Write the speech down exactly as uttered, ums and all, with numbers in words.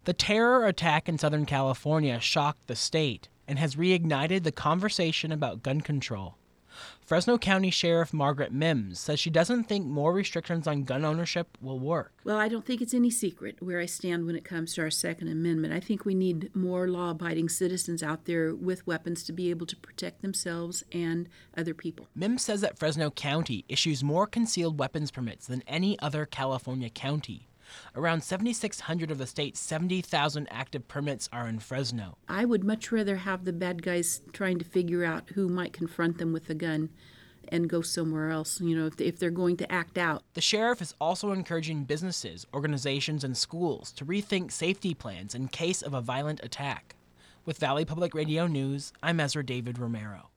The terror attack in Southern California shocked the state and has reignited the conversation about gun control. Fresno County Sheriff Margaret Mims says she doesn't think more restrictions on gun ownership will work. Well, I don't think it's any secret where I stand when it comes to our Second Amendment. I think we need more law-abiding citizens out there with weapons to be able to protect themselves and other people. Mims says that Fresno County issues more concealed weapons permits than any other California county. Around seven thousand six hundred of the state's seventy thousand active permits are in Fresno. I would much rather have the bad guys trying to figure out who might confront them with a gun and go somewhere else, you know, if, if they're going to act out. The sheriff is also encouraging businesses, organizations, and schools to rethink safety plans in case of a violent attack. With Valley Public Radio News, I'm Ezra David Romero.